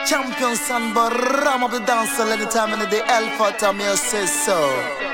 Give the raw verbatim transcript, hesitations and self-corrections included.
Champion son, but ram up the dancer anytime in the day. Alpha time, you say so.